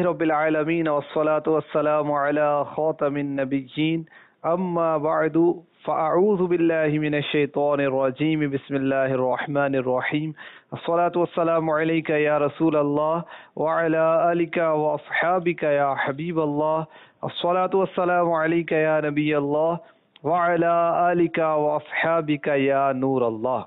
رب العالمین والصلاة والسلام علی خاتم النبیین اما بعد فاعوذ باللہ من الشیطان الرجیم بسم اللہ الرحمن الرحیم الصلاة والسلام علیک یا رسول اللہ وعلی آلک واصحابک یا حبیب اللہ الصلاة والسلام علیک یا نبی اللہ وعلی آلک واصحابک یا نور اللہ۔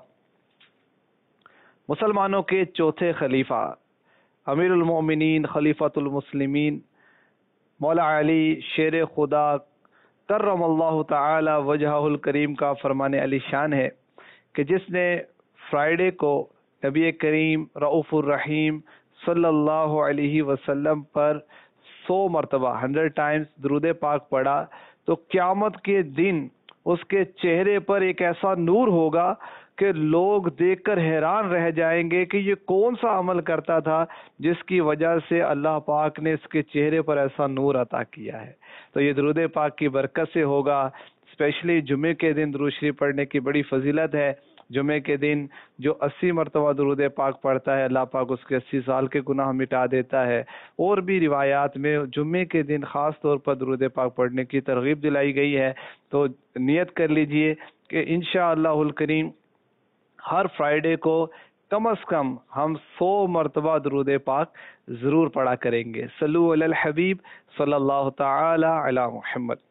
مسلمانوں کے چوتھے خلیفہ امیر المومنین خلیفۃ المسلمین مولا علی شیر خدا کرم اللہ تعالی وجہہ الکریم کا فرمان علی شان ہے کہ جس نے فرائیڈے کو نبی کریم رؤوف الرحیم صلی اللہ علیہ وسلم پر 100 مرتبہ 100 ٹائمز درود پاک پڑھا تو قیامت کے دن اس کے چہرے پر ایک ایسا نور ہوگا کہ لوگ دیکھ کر حیران رہ جائیں گے کہ یہ کون سا عمل کرتا تھا جس کی وجہ سے اللہ پاک نے اس کے چہرے پر ایسا نور عطا کیا ہے۔ تو یہ درود پاک کی برکت سے ہوگا۔ اسپیشلی جمعے کے دن درود شریف پڑھنے کی بڑی فضیلت ہے۔ جمعے کے دن جو 80 مرتبہ درود پاک پڑھتا ہے اللہ پاک اس کے 80 سال کے گناہ مٹا دیتا ہے۔ اور بھی روایات میں جمعے کے دن خاص طور پر درود پاک پڑھنے کی ترغیب دلائی گئی ہے۔ تو نیت کر لیجئے کہ انشاءاللہ الکریم ہر فرائیڈے کو کم از کم ہم 100 مرتبہ درود پاک ضرور پڑھا کریں گے۔ صلو علی الحبیب صلی اللہ تعالی علی محمد۔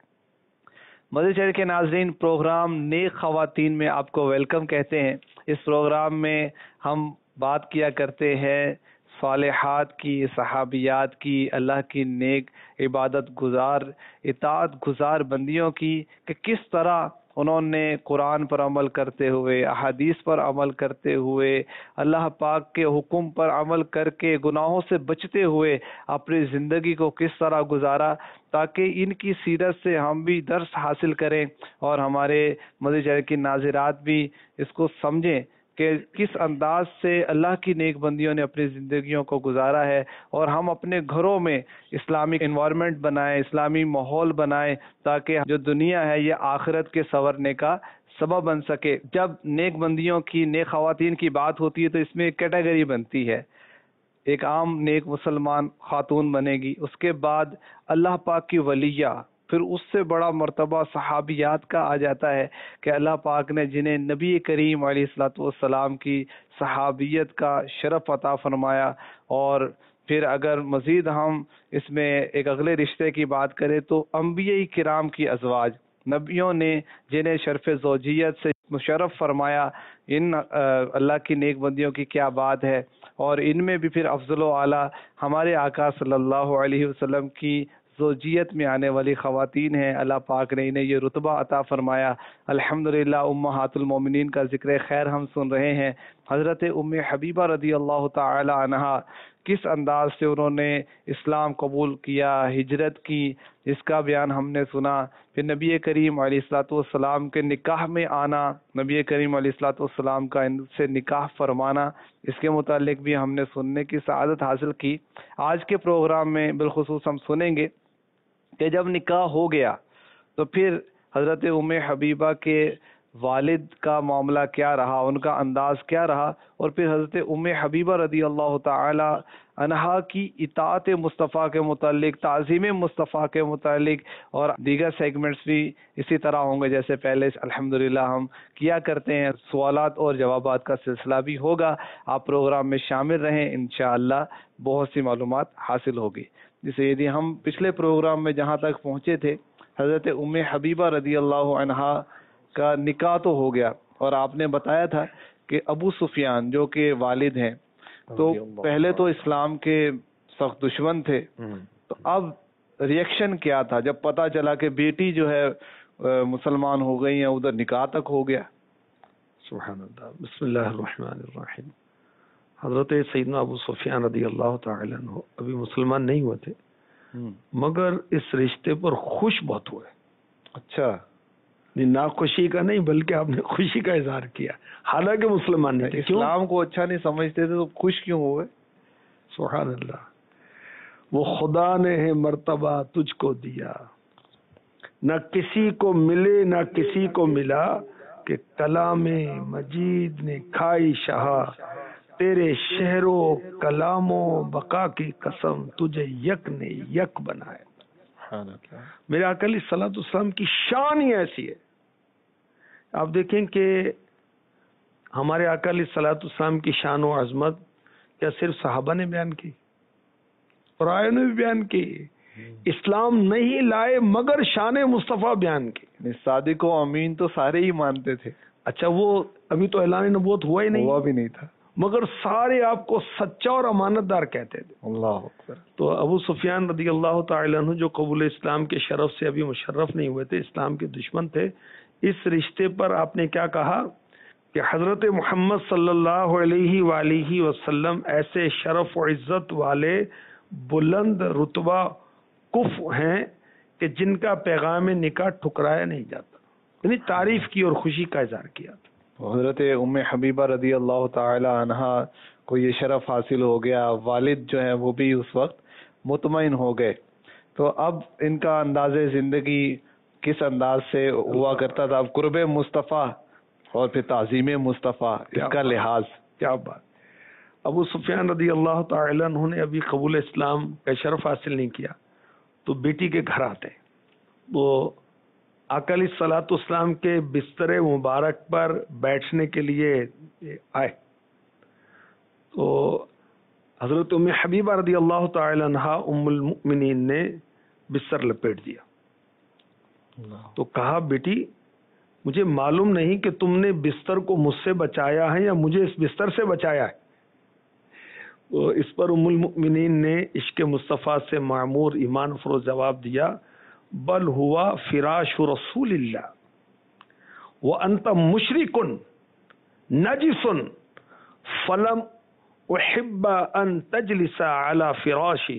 مدنی چینل کے ناظرین، پروگرام نیک خواتین میں آپ کو ویلکم کہتے ہیں۔ اس پروگرام میں ہم بات کیا کرتے ہیں صالحات کی، صحابیات کی، اللہ کی نیک عبادت گزار اطاعت گزار بندیوں کی کہ کس طرح انہوں نے قرآن پر عمل کرتے ہوئے، احادیث پر عمل کرتے ہوئے، اللہ پاک کے حکم پر عمل کر کے گناہوں سے بچتے ہوئے اپنی زندگی کو کس طرح گزارا، تاکہ ان کی سیرت سے ہم بھی درس حاصل کریں اور ہمارے مدنی چینل کی ناظرات بھی اس کو سمجھیں کہ کس انداز سے اللہ کی نیک بندیوں نے اپنی زندگیوں کو گزارا ہے، اور ہم اپنے گھروں میں اسلامک انوائرمنٹ بنائیں، اسلامی ماحول بنائیں، تاکہ جو دنیا ہے یہ آخرت کے سنورنے کا سبب بن سکے۔ جب نیک بندیوں کی، نیک خواتین کی بات ہوتی ہے تو اس میں ایک کیٹیگری بنتی ہے۔ ایک عام نیک مسلمان خاتون بنے گی، اس کے بعد اللہ پاک کی ولیہ، پھر اس سے بڑا مرتبہ صحابیات کا آ جاتا ہے کہ اللہ پاک نے جنہیں نبی کریم علیہ الصلوۃ والسلام کی صحابیت کا شرف عطا فرمایا۔ اور پھر اگر مزید ہم اس میں ایک اگلے رشتے کی بات کریں تو انبیاء کرام کی ازواج، نبیوں نے جنہیں شرف زوجیت سے مشرف فرمایا، ان اللہ کی نیک بندیوں کی کیا بات ہے۔ اور ان میں بھی پھر افضل و اعلیٰ ہمارے آقا صلی اللہ علیہ وسلم کی زوجیت میں آنے والی خواتین ہیں۔ اللہ پاک نے انہیں یہ رتبہ عطا فرمایا۔ الحمدللہ امہات المومنین کا ذکر خیر ہم سن رہے ہیں۔ حضرت ام حبیبہ رضی اللہ تعالی عنہا کس انداز سے انہوں نے اسلام قبول کیا، ہجرت کی، اس کا بیان ہم نے سنا۔ پھر نبی کریم علیہ الصلوۃ والسلام کے نکاح میں آنا، نبی کریم علیہ الصلوۃ والسلام کا ان سے نکاح فرمانا، اس کے متعلق بھی ہم نے سننے کی سعادت حاصل کی۔ آج کے پروگرام میں بالخصوص ہم سنیں گے کہ جب نکاح ہو گیا تو پھر حضرت ام حبیبہ کے والد کا معاملہ کیا رہا، ان کا انداز کیا رہا، اور پھر حضرت ام حبیبہ رضی اللہ تعالی عنہا کی اطاعت مصطفیٰ کے متعلق، تعظیم مصطفیٰ کے متعلق، اور دیگر سیگمنٹس بھی اسی طرح ہوں گے جیسے پہلے الحمدللہ ہم کیا کرتے ہیں۔ سوالات اور جوابات کا سلسلہ بھی ہوگا۔ آپ پروگرام میں شامل رہیں، انشاءاللہ بہت سی معلومات حاصل ہوگی۔ جسے یدی ہم پچھلے پروگرام میں جہاں تک پہنچے تھے، حضرت ام حبیبہ رضی اللہ عنہا کا نکاح تو ہو گیا، اور آپ نے بتایا تھا کہ ابو سفیان جو کہ والد ہیں تو پہلے تو اسلام کے سخت دشمن تھے، تو اب ریئیکشن کیا تھا جب پتہ چلا کہ بیٹی جو ہے مسلمان ہو گئی ہیں، ادھر نکاح تک ہو گیا؟ سبحان اللہ، بسم اللہ الرحمن الرحیم۔ حضرت سیدنا ابو سفیان رضی اللہ تعالی عنہ ابھی مسلمان نہیں ہوئے تھے، مگر اس رشتے پر خوش بہت ہوئے۔ اچھا، ناخوشی کا نہیں بلکہ آپ نے خوشی کا اظہار کیا، حالانکہ مسلمان نہیں تھے۔ اسلام کو اچھا نہیں سمجھتے تھے تو خوش کیوں ہوئے؟ سبحان اللہ۔ وہ خدا نے ہے مرتبہ تجھ کو دیا، نہ کسی کو ملے نہ کسی کو ملا، کہ کلام مجید نے کھائی شہا، تیرے شہر و کلام و بقا کی قسم تجھے یک نے یک بنایا. میرے آقا علیہ الصلوۃ والسلام کی شان ہی ایسی ہے. آپ دیکھیں کہ ہمارے آقا علیہ الصلوۃ والسلام کی شان و عظمت کیا صرف صحابہ نے بیان کی؟ قرآن نے بھی بیان کی. اسلام نہیں لائے مگر شان مصطفیٰ بیان کی. صادق و امین تو سارے ہی مانتے تھے. اچھا وہ ابھی تو اعلان نبوت ہوا ہی نہیں، ہوا بھی نہیں تھا، مگر سارے آپ کو سچا اور امانت دار کہتے تھے. اللہ اکبر. تو ابو سفیان رضی اللہ تعالی عنہ جو قبول اسلام کے شرف سے ابھی مشرف نہیں ہوئے تھے، اسلام کے دشمن تھے، اس رشتے پر آپ نے کیا کہا کہ حضرت محمد صلی اللہ علیہ وآلہ وسلم ایسے شرف و عزت والے بلند رتبہ کف ہیں کہ جن کا پیغام نکاح ٹھکرایا نہیں جاتا. یعنی تعریف کی اور خوشی کا اظہار کیا. حضرت ام حبیبہ رضی اللہ تعالی عنہا کو یہ شرف حاصل ہو گیا، والد جو ہیں وہ بھی اس وقت مطمئن ہو گئے. تو اب ان کا انداز زندگی کس انداز سے ہوا کرتا تھا؟ اب قرب مصطفیٰ اور پھر تعظیم مصطفیٰ، اس کا لحاظ. کیا بات. ابو سفیان رضی اللہ تعالی عنہ نے ابھی قبول اسلام کا شرف حاصل نہیں کیا تو بیٹی کے گھر آتے ہیں. وہ آقا علیہ الصلوۃ والسلام کے بستر مبارک پر بیٹھنے کے لیے آئے تو حضرت ام حبیبہ رضی اللہ تعالی عنہا ام المؤمنین نے بستر لپیٹ دیا. تو کہا بیٹی مجھے معلوم نہیں کہ تم نے بستر کو مجھ سے بچایا ہے یا مجھے اس بستر سے بچایا ہے. تو اس پر ام المؤمنین نے عشق مصطفیٰ سے معمور ایمان فروز جواب دیا بل ہوا فراش رسول اللہ وانت مشرک نجس فلم احب ان تجلس علی فراشہ.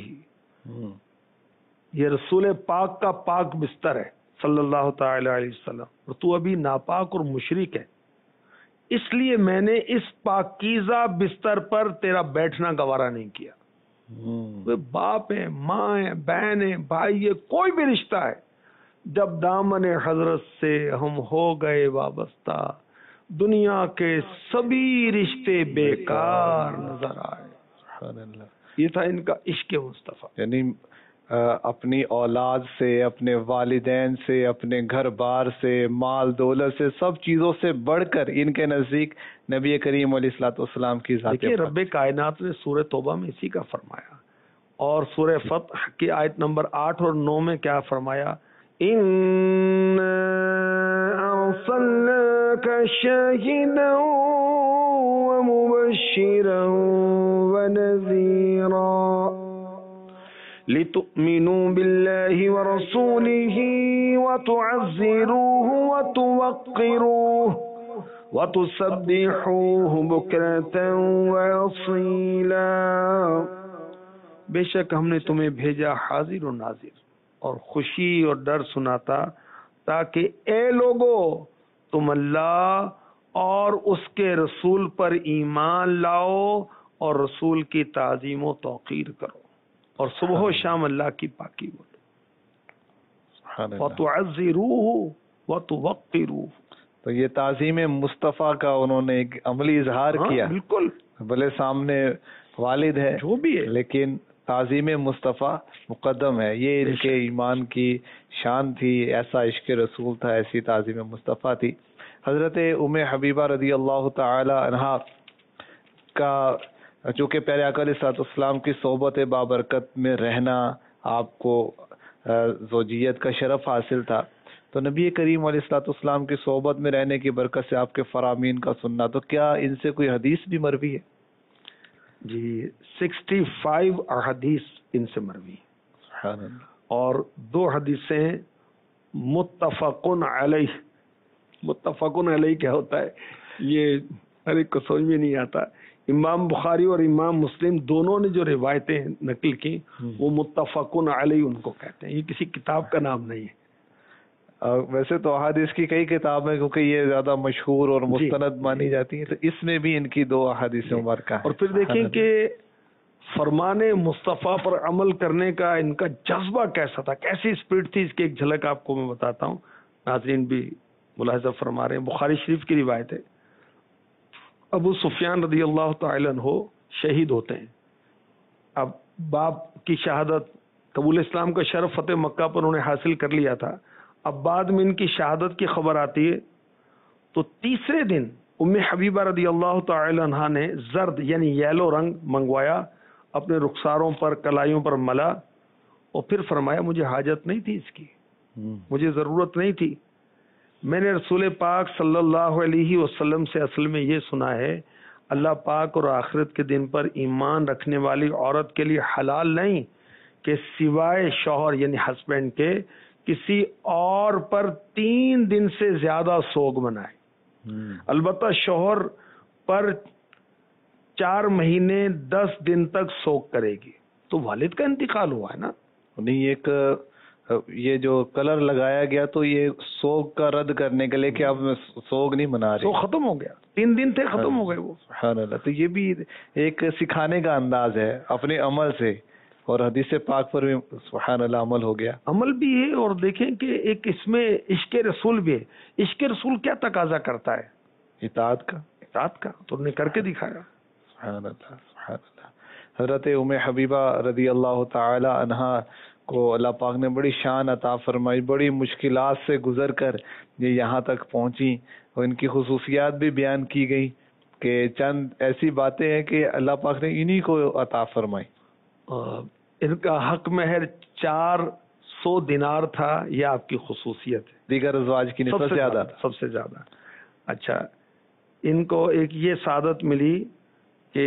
یہ رسول پاک کا پاک بستر ہے صلی اللہ تعالی علیہ وسلم اور تو ابھی ناپاک اور مشرک ہے، اس لیے میں نے اس پاکیزہ بستر پر تیرا بیٹھنا گوارا نہیں کیا. باپ ہے، ماں ہے، بہن ہے، بھائی ہے، کوئی بھی رشتہ ہے، جب دامن حضرت سے ہم ہو گئے وابستہ دنیا کے سبھی رشتے بیکار نظر آئے. سبحان اللہ. یہ تھا ان کا عشق مصطفیٰ. یعنی اپنی اولاد سے، اپنے والدین سے، اپنے گھر بار سے، مال دولت سے، سب چیزوں سے بڑھ کر ان کے نزدیک نبی کریم علیہ الصلوۃ والسلام کی ذات. دیکھیے رب کائنات نے سورہ توبہ میں اسی کا فرمایا اور سورہ فتح کی آیت نمبر 8 اور 9 میں کیا فرمایا؟ اِنَّا أَرْسَلْنَاكَ شَاهِدًا وَمُبَشِّرًا وَنَذِيرًا لِتُؤْمِنُوا بِاللَّهِ وَرَسُولِهِ وَتُعَزِّرُوهُ وَتُوَقِّرُوهُ وَتُسَبِّحُوهُ بُكْرَةً وَأَصِيلًا. بے شک ہم نے تمہیں بھیجا حاضر و ناظر اور خوشی اور ڈر سناتا تاکہ اے لوگو تم اللہ اور اس کے رسول پر ایمان لاؤ اور رسول کی تعظیم و توقیر کرو اور صبح و شام اللہ کی پاکی بولو. وَتُعَزِّرُوهُ وَتُوَقِّرُوهُ. تو یہ تعظیم مصطفیٰ کا انہوں نے ایک عملی اظہار کیا. بالکل. بھلے سامنے والد ہے جو بھی ہے لیکن تعظیم مصطفیٰ مقدم ہے. یہ ان کے ایمان کی شان تھی، ایسا عشق رسول تھا، ایسی تعظیم مصطفیٰ تھی. حضرت ام حبیبہ رضی اللہ تعالی عنہا کا چونکہ پیارے آقا علیہ الصلوۃ والسلام کی صحبت بابرکت میں رہنا، آپ کو زوجیت کا شرف حاصل تھا، تو نبی کریم علیہ الصلوۃ والسلام کی صحبت میں رہنے کی برکت سے آپ کے فرامین کا سننا. تو کیا ان سے کوئی حدیث بھی مروی ہے؟ جی 65 احادیث ان سے مروی اور 2 حدیثیں متفقن علیہ. متفقن علیہ کیا ہوتا ہے یہ ہر ایک کو سمجھ میں نہیں آتا. امام بخاری اور امام مسلم دونوں نے جو روایتیں نقل کی وہ متفقن علیہ ان کو کہتے ہیں. یہ کسی کتاب کا نام نہیں ہے. ویسے تو احادیث کی کئی کتابیں کیونکہ یہ زیادہ مشہور اور مستند مانی جاتی ہیں، تو اس میں بھی ان کی 2 احادیث مبارکہ. اور پھر دیکھیں کہ فرمان مصطفیٰ پر عمل کرنے کا ان کا جذبہ کیسا تھا، کیسی اسپرٹ تھی. اس کی ایک جھلک آپ کو میں بتاتا ہوں، ناظرین بھی ملاحظہ فرما رہے ہیں. بخاری شریف کی روایت ہے ابو سفیان رضی اللہ تعالی عنہ شہید ہوتے ہیں. اب باپ کی شہادت، قبول اسلام کا شرف فتح مکہ پر انہوں نے حاصل کر لیا تھا. اب بعد میں ان کی شہادت کی خبر آتی ہے تو تیسرے دن ام حبیبہ رضی اللہ تعالی عنہا نے زرد یعنی یلو رنگ منگوایا، اپنے رخساروں پر کلائیوں پر ملا اور پھر فرمایا مجھے حاجت نہیں تھی اس کی، مجھے ضرورت نہیں تھی. میں نے رسول پاک صلی اللہ علیہ وسلم سے اصل میں یہ سنا ہے اللہ پاک اور آخرت کے دن پر ایمان رکھنے والی عورت کے لیے حلال نہیں کہ سوائے شوہر یعنی ہسبینڈ کے کسی اور پر 3 دن سے زیادہ سوگ منائے. البتہ شوہر پر 4 مہینے 10 دن تک سوگ کرے گی. تو والد کا انتقال ہوا ہے نا. نہیں، ایک یہ جو کلر لگایا گیا تو یہ سوگ کا رد کرنے کے لیے کہ اب میں سوگ نہیں منا رہی، سوگ ختم ہو گیا، 3 دن تھے ختم ہو گئے وہ. سبحان اللہ. تو یہ بھی ایک سکھانے کا انداز ہے اپنے عمل سے، اور حدیث پاک پر بھی سبحان اللہ عمل ہو گیا. عمل بھی ہے، اور دیکھیں کہ ایک اس میں عشق رسول بھی ہے. عشق رسول کیا تقاضا کرتا ہے؟ اطاعت کا. اطاعت کا. تو انہوں نے کر کے دکھایا. سبحان اللہ سبحان اللہ. حضرت ام حبیبہ رضی اللہ تعالی عنہا کو اللہ پاک نے بڑی شان عطا فرمائی، بڑی مشکلات سے گزر کر یہ یہاں تک پہنچی، اور ان کی خصوصیات بھی بیان کی گئی کہ چند ایسی باتیں ہیں کہ اللہ پاک نے انہی کو عطا فرمائی. ان کا حق مہر 400 دینار تھا، یہ آپ کی خصوصیت ہے. دیگر ازواج کی نسبت زیادہ تھا، سب سے زیادہ. اچھا، ان کو ایک یہ سعادت ملی کہ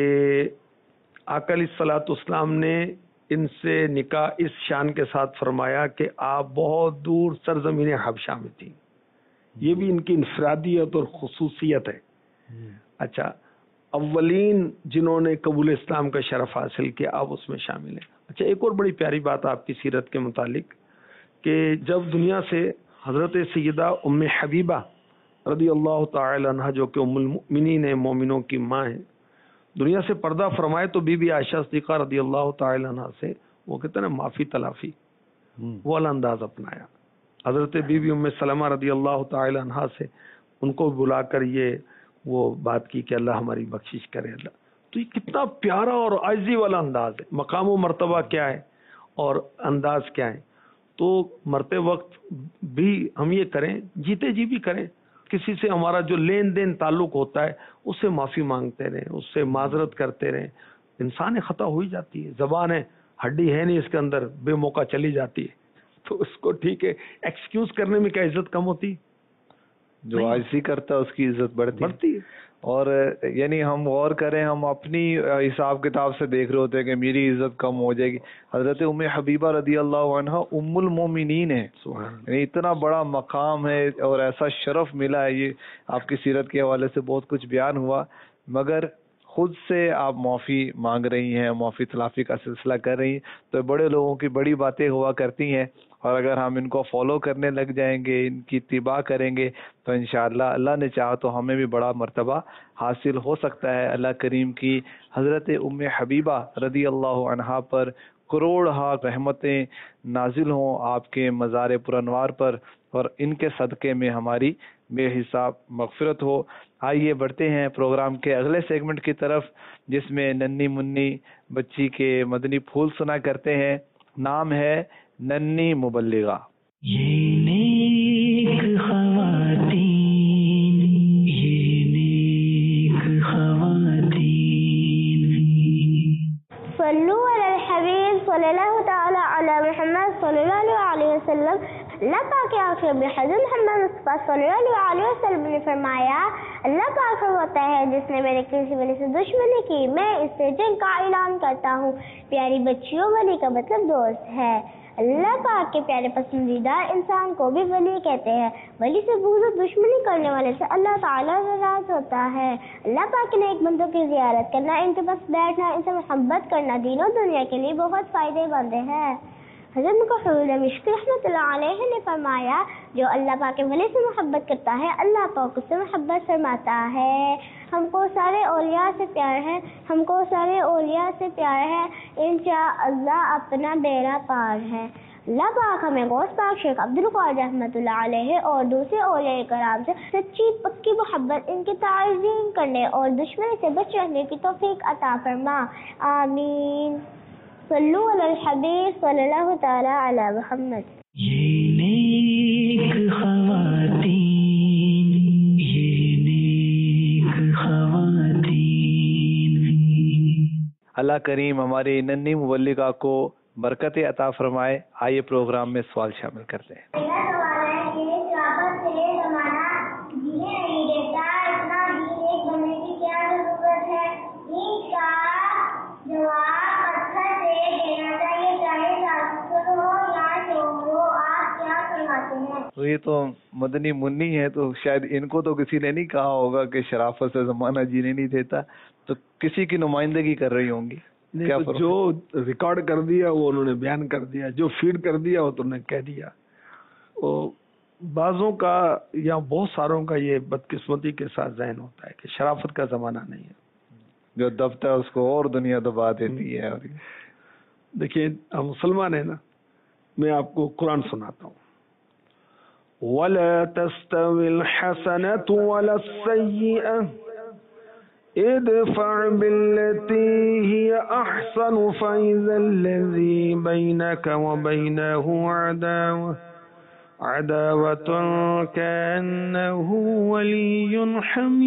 آقا علیہ الصلوۃ والسلام نے ان سے نکاح اس شان کے ساتھ فرمایا کہ آپ بہت دور سرزمین حبشہ میں تھی. یہ بھی ان کی انفرادیت اور خصوصیت ہے. اچھا، اولین جنہوں نے قبول اسلام کا شرف حاصل کیا آپ اس میں شامل ہیں. اچھا، ایک اور بڑی پیاری بات آپ کی سیرت کے متعلق کہ جب دنیا سے حضرت سیدہ ام حبیبہ رضی اللہ تعالی عنہ جو کہ ام المؤمنین ہیں، مومنوں کی ماں ہیں، دنیا سے پردہ فرمائے تو بی بی عائشہ صدیقہ رضی اللہ تعالی عنہ سے وہ کہتے ہیں نا معافی تلافی، وہ والا انداز اپنایا. حضرت بی بی ام سلمہ رضی اللہ تعالی عنہ سے ان کو بلا کر یہ وہ بات کی کہ اللہ ہماری بخشش کرے. اللہ تو یہ کتنا پیارا اور عاجزی والا انداز ہے. مقام و مرتبہ کیا ہے اور انداز کیا ہے. تو مرتے وقت بھی ہم یہ کریں، جیتے جی بھی کریں، کسی سے ہمارا جو لین دین تعلق ہوتا ہے اس سے معافی مانگتے رہیں، اس سے معذرت کرتے رہیں. انسان خطا ہو ہی جاتی ہے، زبان ہے، ہڈی ہے نہیں اس کے اندر، بے موقع چلی جاتی ہے. تو اس کو ٹھیک ہے، ایکسکیوز کرنے میں کیا عزت کم ہوتی؟ جو عاجزی کرتا ہے اس کی عزت بڑھتی ہے. اور یعنی ہم غور کریں، ہم اپنی حساب کتاب سے دیکھ رہے ہوتے ہیں کہ میری عزت کم ہو جائے گی. حضرت ام حبیبہ رضی اللہ عنہ ام المومنین ہے، یعنی اتنا بڑا مقام ہے اور ایسا شرف ملا ہے. یہ آپ کی سیرت کے حوالے سے بہت کچھ بیان ہوا، مگر خود سے آپ معافی مانگ رہی ہیں، معافی تلافی کا سلسلہ کر رہی ہیں. تو بڑے لوگوں کی بڑی باتیں ہوا کرتی ہیں، اور اگر ہم ان کو فالو کرنے لگ جائیں گے، ان کی اتباع کریں گے تو انشاءاللہ اللہ نے چاہا تو ہمیں بھی بڑا مرتبہ حاصل ہو سکتا ہے. اللہ کریم کی حضرت ام حبیبہ رضی اللہ عنہا پر کروڑ ہا رحمتیں نازل ہوں آپ کے مزار پرانوار پر، اور ان کے صدقے میں ہماری بے حساب مغفرت ہو. آئیے بڑھتے ہیں پروگرام کے اگلے سیگمنٹ کی طرف، جس میں ننھی منی بچی کے مدنی پھول سنا کرتے ہیں. نام ہے ننھی مبلغہ. یہ نیک خواتین، یہ نیک خواتین. صلو علی الحبیب صلی اللہ تعالی علی محمد صلی اللہ علیہ وسلم. اللہ پاک کے آخر میں حضرت محمد مصطفیٰ صلی اللہ علیہ وسلم نے فرمایا، اللہ پاک فرماتا ہے جس نے میرے کسی ولی سے دشمنی کی میں اس سے جنگ کا اعلان کرتا ہوں. پیاری بچیوں، ولی کا مطلب دوست ہے. اللہ پاک کے پیارے پسندیدہ انسان کو بھی ولی کہتے ہیں. ولی سے بغض و دشمنی کرنے والے سے اللہ تعالیٰ ناراض ہوتا ہے. اللہ پاک کے نیک بندوں کی زیارت کرنا، ان کے پاس بیٹھنا، ان سے محبت کرنا دین و دنیا کے لیے بہت فائدے مند ہے. حضرت مکحول مشک رحمۃ اللہ علیہ نے فرمایا، جو اللہ پاک کے ولی سے محبت کرتا ہے اللہ پاک اس سے محبت فرماتا ہے. ہم کو سارے اولیاء سے پیار ہے، ہم کو سارے اولیاء سے پیار ہے، انشاءاللہ اپنا بیڑا پار ہے. اللہ پاک ہمیں غوث پاک شیخ عبدالقادر رحمۃ اللہ علیہ اور دوسرے اولیاء کرام سے سچی پکی محبت، ان کی تعظیم کرنے اور دشمنی سے بچ رہنے کی توفیق عطا فرما، آمین۔ صلو علی الحبیب صلی اللہ تعالی علی محمد۔ یہ نیک خواتین، یہ نیک خواتین۔ اللہ کریم ہماری ننھی مبلغہ کو برکت عطا فرمائے۔ آئیے پروگرام میں سوال شامل کرتے ہیں۔ پہلا سوال ہے کہ شرافت سے زمانہ جینے نہیں دیتا، اتنا دین ایک بننے کی کیا ضرورت ہے؟ ان کا جواب پتھر سے دینا چاہیے، چاہے ساسر ہو یا شوہر ہو۔ آپ کیا فرماتے ہیں؟ تو یہ تو مدنی منی ہے، تو شاید ان کو تو کسی نے نہیں کہا ہوگا کہ شرافت سے زمانہ جینے نہیں دیتا، تو کسی کی نمائندگی کر رہی ہوں گی۔ کیا فرق؟ جو ریکارڈ کر دیا وہ انہوں نے بیان کر دیا، جو فیڈ کر دیا وہ تو انہوں نے کہہ دیا۔ بعضوں کا یا بہت ساروں کا یہ بدقسمتی کے ساتھ ذہن ہوتا ہے کہ شرافت کا زمانہ نہیں ہے، جو دبتا ہے اس کو اور دنیا دبا دیتی ہے۔ دیکھیے ہم مسلمان ہیں نا، میں آپ کو قرآن سناتا ہوں۔ وَلَا تَسْتَوِي الْحَسَنَةُ وَلَا السَّيِّئَةُ ادفع بالتي هي احسن فاذا الذي بينك وبينه عداوة كأنه ولي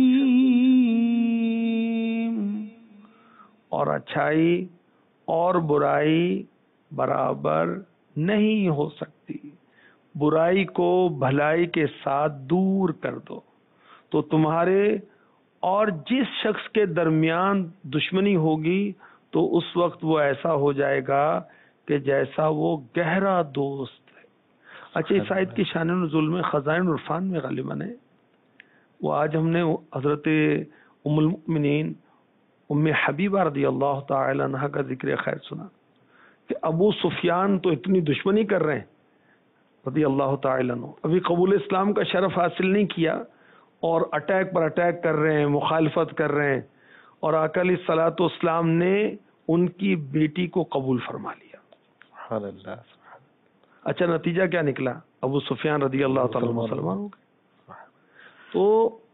حميم۔ اور اچھائی اور برائی برابر نہیں ہو سکتی، برائی کو بھلائی کے ساتھ دور کر دو تو تمہارے اور جس شخص کے درمیان دشمنی ہوگی تو اس وقت وہ ایسا ہو جائے گا کہ جیسا وہ گہرا دوست ہے۔ اچھا، اس آیت کی شان نزول میں خزائن عرفان میں غالباً ہے، وہ آج ہم نے حضرت ام المؤمنین ام حبیبہ رضی اللہ تعالی عنہ کا ذکر خیر سنا کہ ابو سفیان تو اتنی دشمنی کر رہے ہیں رضی اللہ تعالی عنہ، ابھی قبول اسلام کا شرف حاصل نہیں کیا اور اٹیک پر اٹیک کر رہے ہیں، مخالفت کر رہے ہیں، اور آقا علیہ الصلوۃ والسلام نے ان کی بیٹی کو قبول فرما لیا۔ سبحان اللہ۔ اچھا، نتیجہ کیا نکلا؟ ابو سفیان رضی اللہ تعالی مسلمان ہو گئے۔ تو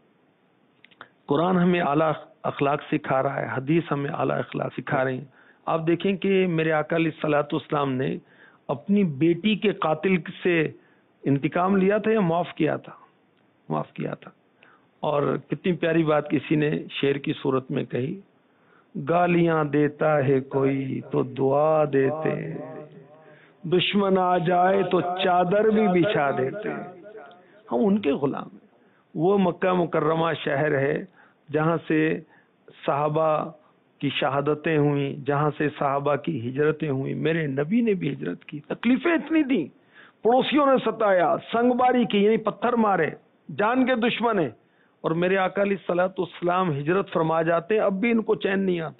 قرآن ہمیں اعلیٰ اخلاق سکھا رہا ہے، حدیث ہمیں اعلیٰ اخلاق سکھا رہے ہیں۔ آپ دیکھیں کہ میرے آقا علیہ الصلوۃ والسلام نے اپنی بیٹی کے قاتل سے انتقام لیا تھا یا معاف کیا تھا؟ معاف کیا تھا۔ اور کتنی پیاری بات کسی نے شعر کی صورت میں کہی، گالیاں دیتا ہے کوئی تو دعا دیتے، دشمن آ جائے تو چادر بھی بچھا دیتے۔ ہم ان کے غلام ہیں۔ وہ مکہ مکرمہ شہر ہے جہاں سے صحابہ کی شہادتیں ہوئیں، جہاں سے صحابہ کی ہجرتیں ہوئیں، میرے نبی نے بھی ہجرت کی، تکلیفیں اتنی دیں، پڑوسیوں نے ستایا، سنگ باری کی یعنی پتھر مارے، جان کے دشمن ہیں، اور میرے آقا علیہ الصلوۃ والسلام ہجرت فرما جاتے ہیں، اب بھی ان کو چین نہیں آتا۔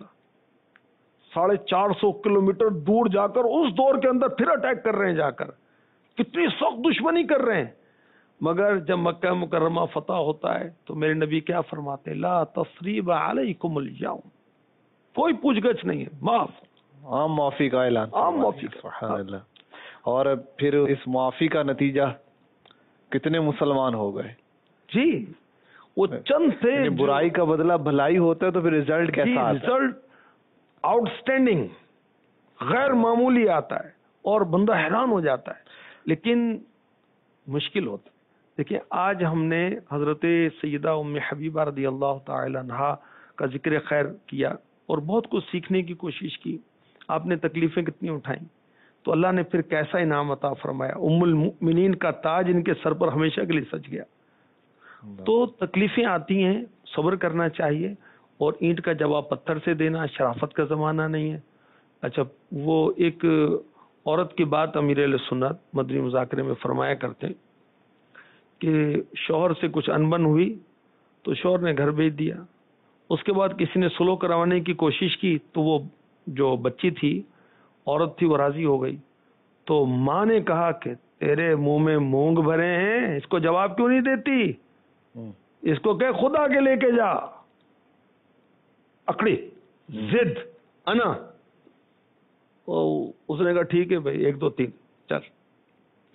450 کلومیٹر دور جا کر اس دور کے اندر پھر اٹیک کر رہے ہیں، جا کر کتنی سخت دشمنی کر رہے ہیں، مگر جب مکہ مکرمہ فتح ہوتا ہے تو میرے نبی کیا فرماتے ہیں؟ لا تصریب علیکم اليوم، کوئی پوچھ گچھ نہیں ہے، معاف، عام معافی کا اعلان، عام معافی کا۔ سبحان اللہ۔ اور پھر اس معافی کا نتیجہ کتنے مسلمان ہو گئے؟ جی، وہ چند تھے، برائی کا بدلہ بھلائی ہوتا ہے تو پھر رزلٹ کیسا آتا ہے؟ رزلٹ آؤٹ اسٹینڈنگ، غیر معمولی آتا ہے اور بندہ حیران ہو جاتا ہے، لیکن مشکل ہوتا ہے۔ دیکھیں آج ہم نے حضرت سیدہ ام حبیبہ رضی اللہ تعالی عنہا کا ذکر خیر کیا اور بہت کچھ سیکھنے کی کوشش کی، آپ نے تکلیفیں کتنی اٹھائیں، تو اللہ نے پھر کیسا انعام عطا فرمایا، ام المؤمنین کا تاج ان کے سر پر ہمیشہ کے لیے سج گیا۔ تو تکلیفیں آتی ہیں، صبر کرنا چاہیے، اور اینٹ کا جواب پتھر سے دینا شرافت کا زمانہ نہیں ہے۔ اچھا، وہ ایک عورت کی بات امیر اہل سنت مدنی مذاکرے میں فرمایا کرتے کہ شوہر سے کچھ انبن ہوئی تو شوہر نے گھر بھیج دیا، اس کے بعد کسی نے سلو کروانے کی کوشش کی تو وہ جو بچی تھی، عورت تھی، وہ راضی ہو گئی، تو ماں نے کہا کہ تیرے منہ میں مونگ بھرے ہیں، اس کو جواب کیوں نہیں دیتی، اس کو کہ خود آگے لے کے جا، اکڑی ضد انا، اس نے کہا ٹھیک ہے بھائی 1 2 3 چل،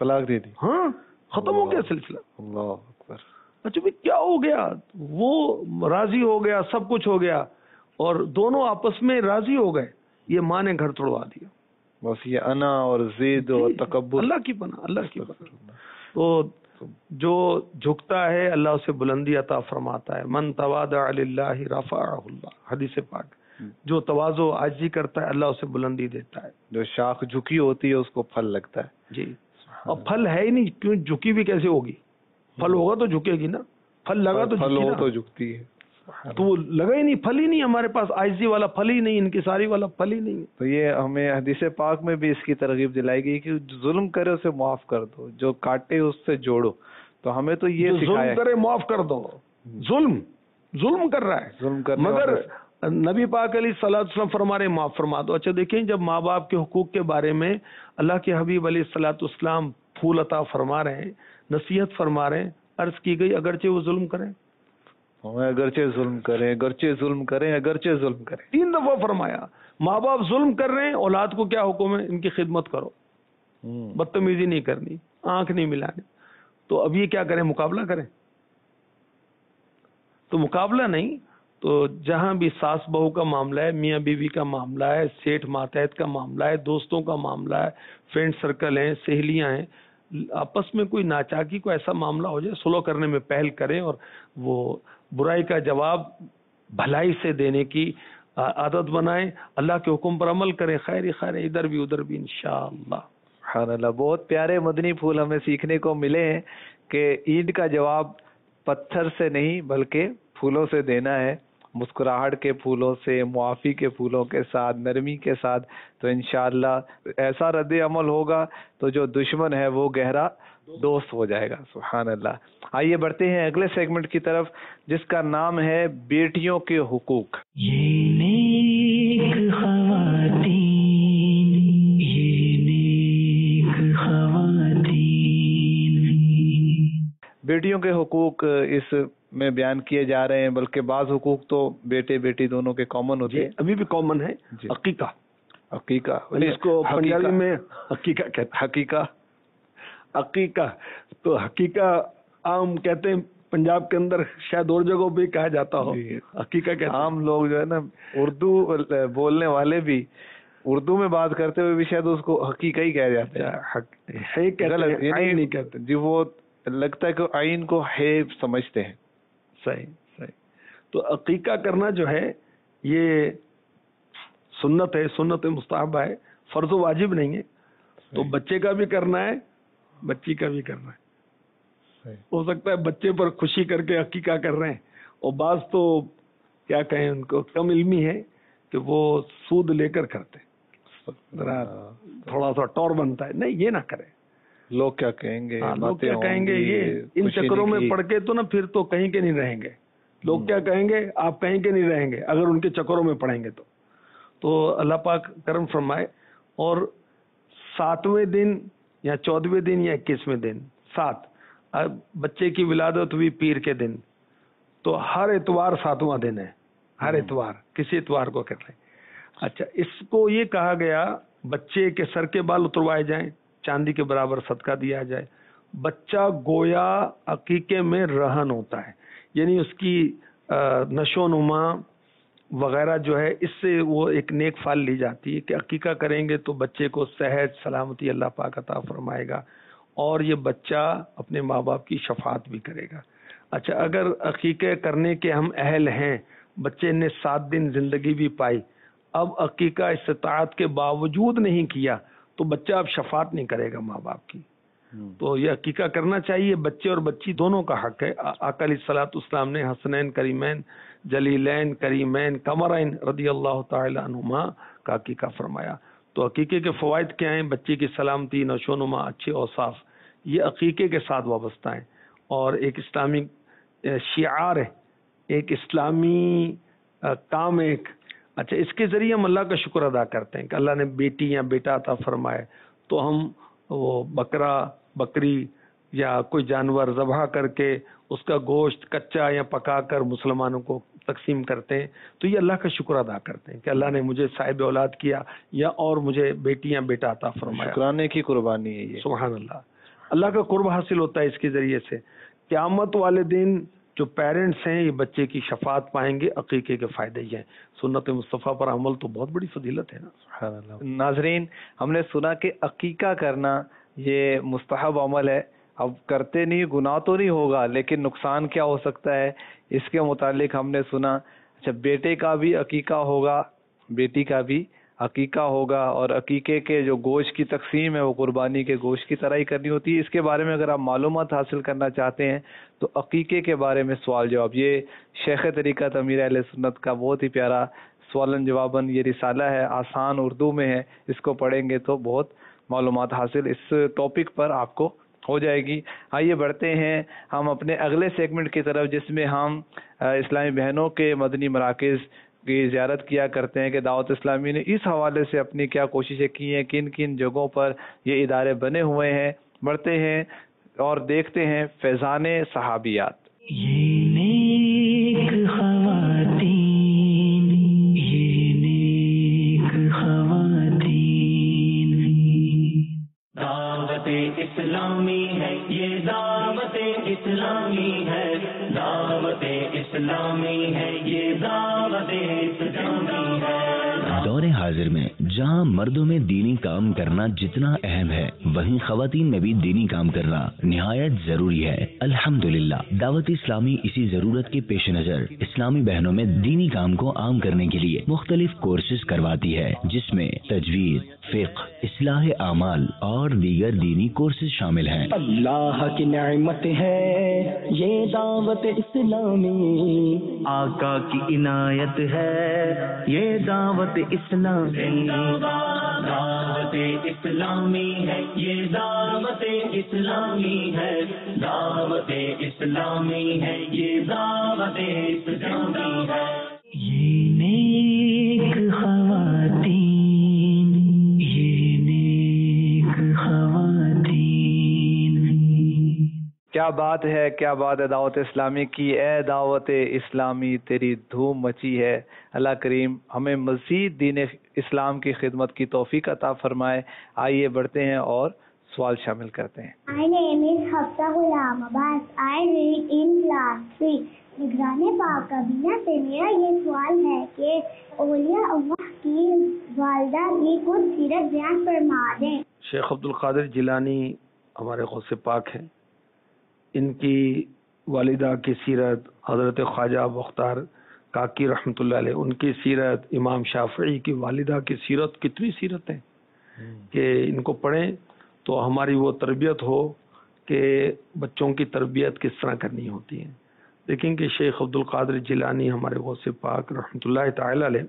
طلاق دے دی. ہاں ختم ہو گیا سلسلہ. اللہ اکبر. اچھا بھائی کیا ہو گیا؟ وہ راضی ہو گیا, سب کچھ ہو گیا اور دونوں آپس میں راضی ہو گئے, یہ ماں نے گھر توڑوا دیا. بس یہ انا اور زید اور تکبر. اللہ کی پناہ, اللہ کی پناہ. تو جو جھکتا ہے اللہ اسے بلندی عطا فرماتا ہے. من تواضع للہ رفعہ اللہ, حدیث پاک. جو تواضع عاجزی کرتا ہے اللہ اسے بلندی دیتا ہے. جو شاخ جھکی ہوتی ہے اس کو پھل لگتا ہے. جی, اور پھل ہے ہی نہیں, کیوں جھکی بھی کیسے ہوگی؟ پھل ہوگا تو جھکے گی نا, پھل لگا تو پھل ہو تو جھکتی ہے. تو وہ لگا ہی نہیں, پھل ہی نہیں ہمارے پاس, عاجزی والا پھل ہی نہیں, انکساری والا پھل ہی نہیں. تو یہ ہمیں حدیث پاک میں بھی اس کی ترغیب دلائی گئی کہ ظلم کرے اسے معاف کر دو, جو کاٹے اس سے جوڑو. تو ہمیں تو یہ ظلم کرے معاف کر دو. ظلم کر رہا ہے, ظلم کرنے مگر نبی پاک علیہ الصلوۃ والسلام فرما رہے معاف فرما دو. اچھا دیکھیں, جب ماں باپ کے حقوق کے بارے میں اللہ کے حبیب علیہ الصلوۃ والسلام پھول عطا فرما رہے ہیں, نصیحت فرما رہے ہیں, عرض کی گئی اگرچہ وہ ظلم کریں, اگرچہ ظلم کریں, اگرچہ ظلم کریں, اگرچہ ظلم کریں. 3 دفعہ فرمایا. ماں باپ ظلم کر رہے ہیں, اولاد کو کیا حکم ہے؟ ان کی خدمت کرو, بدتمیزی نہیں کرنی, آنکھ نہیں ملانی. تو اب یہ کیا کریں؟ مقابلہ کریں؟ تو مقابلہ نہیں, تو جہاں بھی ساس بہو کا معاملہ ہے, میاں بیوی کا معاملہ ہے, سیٹھ ماتحت کا معاملہ ہے, دوستوں کا معاملہ ہے, فرینڈ سرکل ہیں, سہیلیاں ہیں, آپس میں کوئی ناچاکی کو ایسا معاملہ ہو جائے, صلح کرنے میں پہل کریں اور وہ برائی کا جواب بھلائی سے دینے کی عادت بنائیں, اللہ کے حکم پر عمل کریں, خیر ہی خیر, ادھر بھی ادھر بھی انشاءاللہ. سبحان اللہ. بہت پیارے مدنی پھول ہمیں سیکھنے کو ملے ہیں کہ عید کا جواب پتھر سے نہیں بلکہ پھولوں سے دینا ہے, مسکراہٹ کے پھولوں سے, معافی کے پھولوں کے ساتھ, نرمی کے ساتھ. تو انشاءاللہ ایسا رد عمل ہوگا تو جو دشمن ہے وہ گہرا دوست ہو جائے گا. سبحان اللہ. آئیے بڑھتے ہیں اگلے سیگمنٹ کی طرف جس کا نام ہے بیٹیوں کے حقوق. یہ نیک خواتین, یہ نیک خواتین. بیٹیوں کے حقوق اس میں بیان کیے جا رہے ہیں, بلکہ بعض حقوق تو بیٹے بیٹی دونوں کے کامن ہوتے ہیں. ابھی بھی کامن ہے. عقیقہ, عقیقہ اس کو پنجابی میں حقیقہ کہتے ہیں. حقیقہ, عقیقہ تو حقیقہ عام کہتے ہیں پنجاب کے اندر, شاید اور جگہوں پہ کہا جاتا ہو حقیقہ کہتے ہیں. عام لوگ جو ہے نا اردو بولنے والے بھی اردو میں بات کرتے ہوئے بھی شاید اس کو حقیقہ ہی کہہ جاتے ہیں. نہیں کہتے جی, وہ لگتا ہے کہ عین کو ہے سمجھتے ہیں. صحیح. تو عقیقہ کرنا جو ہے یہ سنت ہے, سنت مستحبہ ہے, فرض و واجب نہیں ہے. تو بچے کا بھی کرنا ہے, بچی کا بھی کرنا ہے. ہو سکتا ہے بچے پر خوشی کر کے عقیقہ کر رہے ہیں, اور بعض تو کیا کہیں ان کو کم علمی ہے کہ وہ سود لے کر کرتے ہیں, تھوڑا سا ٹور بنتا ہے. نہیں, یہ نہ کریں. لوگ کیا کہیں گے, لوگ کیا کہیں گے, یہ ان چکروں میں پڑھ کے تو نا پھر تو کہیں کے نہیں رہیں گے. لوگ کیا کہیں گے, آپ کہیں کے نہیں رہیں گے اگر ان کے چکروں میں پڑیں گے تو اللہ پاک کرم فرمائے. اور 7ویں دن یا 14ویں دن یا 21ویں دن, 7 بچے کی ولادت ہوئی پیر کے دن, تو ہر اتوار 7واں دن ہے. ہر اتوار کسی اتوار کو کر لیں. اچھا, اس کو یہ کہا گیا بچے کے سر کے بال اتروائے جائیں, چاندی کے برابر صدقہ دیا جائے. بچہ گویا عقیقے میں رہن ہوتا ہے, یعنی اس کی نشو و نما وغیرہ جو ہے اس سے وہ ایک نیک فال لی جاتی ہے کہ عقیقہ کریں گے تو بچے کو صحت سلامتی اللہ پاک عطا فرمائے گا, اور یہ بچہ اپنے ماں باپ کی شفاعت بھی کرے گا. اچھا, اگر عقیقے کرنے کے ہم اہل ہیں, بچے نے 7 دن زندگی بھی پائی, اب عقیقہ استطاعت کے باوجود نہیں کیا تو بچہ اب شفاعت نہیں کرے گا ماں باپ کی. تو یہ عقیقہ کرنا چاہیے. بچے اور بچی دونوں کا حق ہے. آقا علیہ الصلوۃ والسلام نے حسنین کریمین جلیلین کریمین قمرین رضی اللہ تعالی عنہما کا عقیقہ فرمایا. تو عقیقے کے فوائد کیا ہیں؟ بچے کی سلامتی, نشو و نما, اچھے اوصاف, یہ عقیقے کے ساتھ وابستہ ہیں. اور ایک اسلامی شعار ہے, ایک اسلامی کام, ایک اچھا اس کے ذریعے ہم اللہ کا شکر ادا کرتے ہیں کہ اللہ نے بیٹی یا بیٹا عطا فرمائے, تو ہم وہ بکرا بکری یا کوئی جانور ذبح کر کے اس کا گوشت کچا یا پکا کر مسلمانوں کو تقسیم کرتے ہیں. تو یہ اللہ کا شکر ادا کرتے ہیں کہ اللہ نے مجھے صاحب اولاد کیا یا اور مجھے بیٹی یا بیٹا عطا فرمایا. شکرانے کی قربانی ہے یہ. سبحان اللہ. اللہ کا قرب حاصل ہوتا ہے اس کے ذریعے سے. قیامت والے دن جو پیرنٹس ہیں یہ بچے کی شفاعت پائیں گے. عقیقے کے فائدے یہ ہیں. سنت مصطفیٰ پر عمل تو بہت بڑی فضیلت ہے نا. سبحان اللہ. ناظرین، ہم نے سنا کہ عقیقہ کرنا یہ مستحب عمل ہے. اب کرتے نہیں، گناہ تو نہیں ہوگا، لیکن نقصان کیا ہو سکتا ہے اس کے متعلق ہم نے سنا. اچھا، بیٹے کا بھی عقیقہ ہوگا، بیٹی کا بھی عقیقہ ہوگا، اور عقیقے کے جو گوشت کی تقسیم ہے وہ قربانی کے گوشت کی طرح ہی کرنی ہوتی ہے. اس کے بارے میں اگر آپ معلومات حاصل کرنا چاہتے ہیں تو عقیقے کے بارے میں سوال جواب، یہ شیخ طریقت امیر اہل سنت کا بہت ہی پیارا سوالن جواباً یہ رسالہ ہے، آسان اردو میں ہے. اس کو پڑھیں گے تو بہت معلومات حاصل اس ٹاپک پر آپ کو ہو جائے گی. آئیے بڑھتے ہیں ہم اپنے اگلے سیگمنٹ کی طرف، جس میں ہم اسلامی بہنوں کے مدنی مراکز کی زیارت کیا کرتے ہیں کہ دعوت اسلامی نے اس حوالے سے اپنی کیا کوششیں کی ہیں، کن کن جگہوں پر یہ ادارے بنے ہوئے ہیں. بڑھتے ہیں اور دیکھتے ہیں فیضان صحابیات. یہ نیک خواتین، یہ نیک خواتین، دعوت اسلامی ہے، یہ دعوت اسلامی ہے، دعوت اسلامی ہے، یہ دعوت اسلامی ہے. دور حاضر میں جہاں مردوں میں دینی کام کرنا جتنا اہم ہے، وہیں خواتین میں بھی دینی کام کرنا نہایت ضروری ہے. الحمدللہ دعوت اسلامی اسی ضرورت کے پیش نظر اسلامی بہنوں میں دینی کام کو عام کرنے کے لیے مختلف کورسز کرواتی ہے، جس میں تجوید، فقہ، اصلاح اعمال اور دیگر دینی کورسز شامل ہیں. اللہ کی نعمت ہے یہ دعوت اسلامی، آقا کی عنایت ہے یہ دعوت اسلامی، دعوت اسلامی ہے یہ دعوت اسلامی ہے، دعوت اسلامی ہے یہ دعوت اسلامی ہے. یہ نیک خواتین، یہ نیک خواتین. کیا بات ہے، کیا بات ہے دعوت اسلامی کی. اے دعوت اسلامی تیری دھوم مچی ہے. اللہ کریم ہمیں مزید دین اسلام کی خدمت کی توفیق عطا فرمائے. آئیے بڑھتے ہیں اور سوال شامل کرتے ہیں. My name is Hafsa Ghulam Abbas. I read in class 3. نگران پاک کابینہ سے میرا یہ سوال ہے کہ اولیاء اللہ کی والدہ کی کچھ سیرت بیان فرما دیں. شیخ عبد القادر جیلانی ہمارے غوث پاک ہیں. ان کی والدہ کی سیرت، حضرت خواجہ مختار کاکی رحمۃ اللہ علیہ ان کی سیرت، امام شافعی کی والدہ کی سیرت، کتنی سیرتیں کہ ان کو پڑھیں تو ہماری وہ تربیت ہو کہ بچوں کی تربیت کس طرح کرنی ہوتی ہے. دیکھیں کہ شیخ عبد القادر جیلانی ہمارے غوث پاک رحمۃ اللہ تعالی علیہ،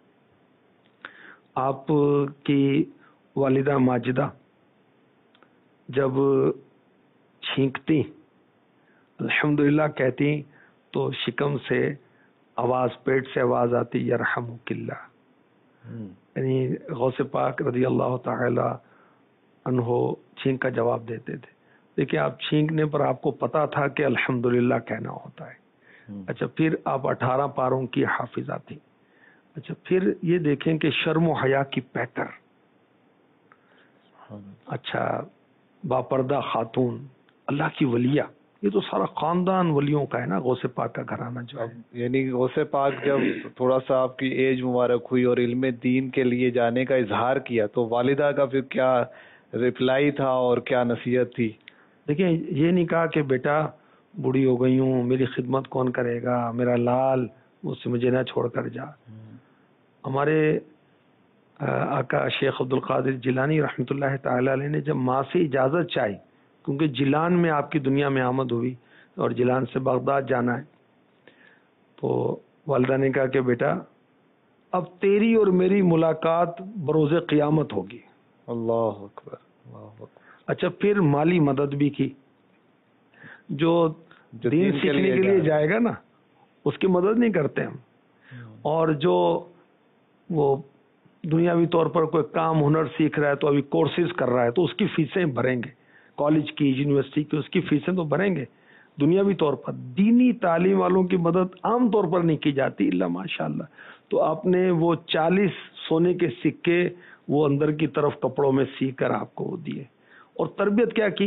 آپ کی والدہ ماجدہ جب چھینکتی، الحمدللہ کہتی تو شکم سے آواز، پیٹ سے آواز آتی یرحمک اللہ. یعنی غوث پاک رضی اللہ تعالی عنہ چھینک کا جواب دیتے تھے. دیکھیں آپ چھینکنے پر آپ کو پتا تھا کہ الحمدللہ کہنا ہوتا ہے. اچھا پھر آپ 18 پاروں کی حافظہ تھی. اچھا پھر یہ دیکھیں کہ شرم و حیا کی پیکر، اچھا باپردہ خاتون، اللہ کی ولیہ، یہ تو سارا خاندان ولیوں کا ہے نا غوث پاک کا گھرانہ جو ہے. یعنی غوث پاک جب تھوڑا سا آپ کی ایج مبارک ہوئی اور علم دین کے لیے جانے کا اظہار کیا تو والدہ کا پھر کیا رپلائی تھا اور کیا نصیحت تھی؟ دیکھیں یہ نہیں کہا کہ بیٹا بوڑھی ہو گئی ہوں، میری خدمت کون کرے گا، میرا لال مجھ سے مجھے نہ چھوڑ کر جا. ہمارے آقا شیخ عبد القادر جیلانی رحمۃ اللہ تعالی علیہ نے جب ماں سے اجازت چاہی، کیونکہ جیلان میں آپ کی دنیا میں آمد ہوئی اور جیلان سے بغداد جانا ہے، تو والدہ نے کہا کہ بیٹا اب تیری اور میری ملاقات بروز قیامت ہوگی. اللہ اکبر، اللہ اکبر. اچھا پھر مالی مدد بھی کی، جو دین سیکھنے کے لیے جائے گا نا اس کی مدد نہیں کرتے ہم، اور جو وہ دنیاوی طور پر کوئی کام ہنر سیکھ رہا ہے تو ابھی کورسز کر رہا ہے تو اس کی فیسیں بھریں گے، کالج کی یونیورسٹی کی اس کی فیسیں تو بھریں گے. دنیاوی طور پر دینی تعلیم والوں کی مدد عام طور پر نہیں کی جاتی الا ماشاء اللہ. تو آپ نے وہ 40 سونے کے سکے وہ اندر کی طرف کپڑوں میں سی کر آپ کو دیے، اور تربیت کیا کی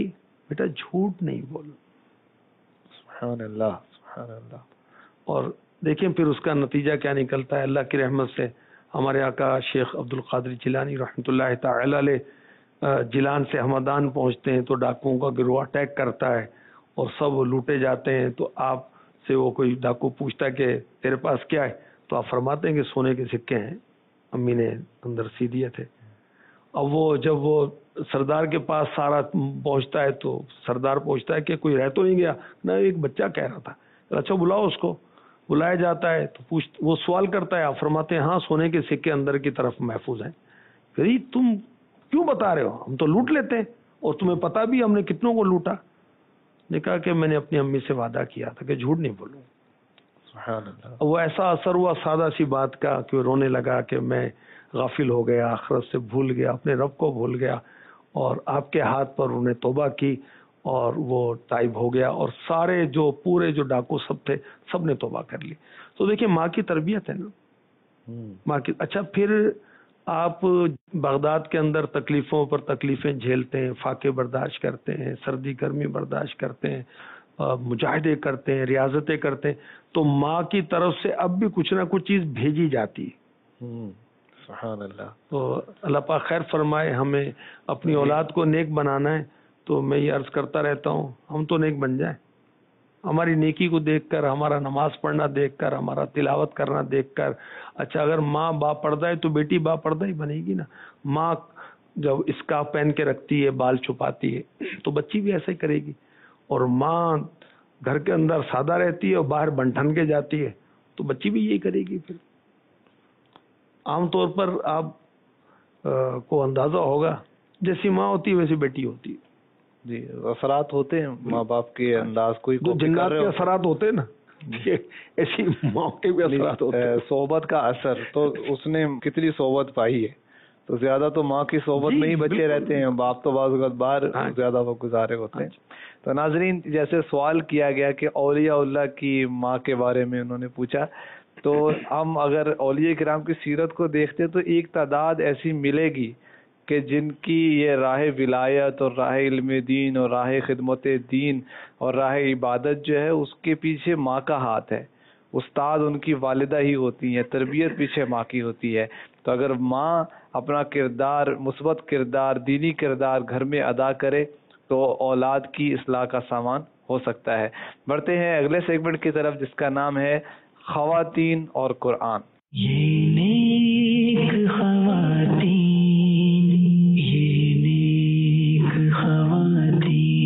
بیٹا جھوٹ نہیں بولنا. سبحان اللہ سبحان اللہ. اور دیکھیں پھر اس کا نتیجہ کیا نکلتا ہے. اللہ کی رحمت سے ہمارے آقا شیخ عبد القادر جیلانی رحمۃ اللہ تعالی علیہ جیلان سے ہمدان پہنچتے ہیں تو ڈاکوؤں کا گروہ اٹیک کرتا ہے اور سب لوٹے جاتے ہیں. تو آپ سے وہ کوئی ڈاکو پوچھتا ہے کہ تیرے پاس کیا ہے, تو آپ فرماتے ہیں کہ سونے کے سکے ہیں, امی نے اندر سی دیے تھے. اب وہ جب وہ سردار کے پاس سارا پہنچتا ہے تو سردار پوچھتا ہے کہ کوئی رہ تو نہیں گیا؟ نہ, ایک بچہ کہہ رہا تھا. اچھا بلاؤ اس کو. بلایا جاتا ہے تو وہ سوال کرتا ہے, آپ فرماتے ہیں ہاں سونے کے سکے اندر کی طرف محفوظ ہیں. پھر تم کیوں بتا رہے ہو, ہم تو لوٹ لیتے ہیں, اور تمہیں پتا بھی ہم نے کتنوں کو لوٹا. نے کہا کہ میں نے اپنی امی سے وعدہ کیا تھا کہ جھوٹ نہیں بولوں. سبحان اللہ. وہ ایسا اثر ہوا سادہ سی بات کا کہ وہ رونے لگا کہ میں غافل ہو گیا, آخرت سے بھول گیا, اپنے رب کو بھول گیا, اور آپ کے ہاتھ پر انہوں نے توبہ کی اور وہ تائب ہو گیا. اور سارے جو پورے جو ڈاکو سب تھے سب نے توبہ کر لی. تو دیکھیں ماں کی تربیت ہے نا, ماں کی. اچھا پھر آپ بغداد کے اندر تکلیفوں پر تکلیفیں جھیلتے ہیں, فاقے برداشت کرتے ہیں, سردی گرمی برداشت کرتے ہیں, مجاہدے کرتے ہیں, ریاضتیں کرتے ہیں, تو ماں کی طرف سے اب بھی کچھ نہ کچھ چیز بھیجی جاتی ہے. سبحان اللہ. تو اللہ پاک خیر فرمائے. ہمیں اپنی اولاد کو نیک بنانا ہے, تو میں یہ عرض کرتا رہتا ہوں ہم تو نیک بن جائیں. ہماری نیکی کو دیکھ کر, ہمارا نماز پڑھنا دیکھ کر, ہمارا تلاوت کرنا دیکھ کر. اچھا اگر ماں با پردہ ہے تو بیٹی با پردہ ہی بنے گی نا. ماں جب اسکارف پہن کے رکھتی ہے, بال چھپاتی ہے, تو بچی بھی ایسا ہی کرے گی. اور ماں گھر کے اندر سادہ رہتی ہے اور باہر بنٹھن کے جاتی ہے, تو بچی بھی یہی کرے گی. پھر عام طور پر آپ کو اندازہ ہوگا جیسی ماں ہوتی ہے ویسی بیٹی ہوتی ہے. جی, اثرات ہوتے ہیں ماں باپ کے انداز کوئی جنات کے اثرات ہوتے ہیں نا, ایسی ماں کے بھی اثرات ہوتے ہیں. صحبت کا اثر تو اس نے کتنی صحبت پائی ہے, تو زیادہ تو ماں کی صحبت میں ہی بچے رہتے ہیں, باپ تو بعض اوقات باہر زیادہ وقت گزارے ہوتے ہیں. تو ناظرین, جیسے سوال کیا گیا کہ اولیاء اللہ کی ماں کے بارے میں انہوں نے پوچھا, تو ہم اگر اولیاء کرام کی سیرت کو دیکھتے تو ایک تعداد ایسی ملے گی کہ جن کی یہ راہ ولایت اور راہ علم دین اور راہ خدمت دین اور راہ عبادت جو ہے اس کے پیچھے ماں کا ہاتھ ہے. استاد ان کی والدہ ہی ہوتی ہیں, تربیت پیچھے ماں کی ہوتی ہے. تو اگر ماں اپنا کردار, مثبت کردار, دینی کردار گھر میں ادا کرے تو اولاد کی اصلاح کا سامان ہو سکتا ہے. بڑھتے ہیں اگلے سیگمنٹ کی طرف جس کا نام ہے خواتین اور قرآن. یہ نیک خواتین, یہ نیک خواتین.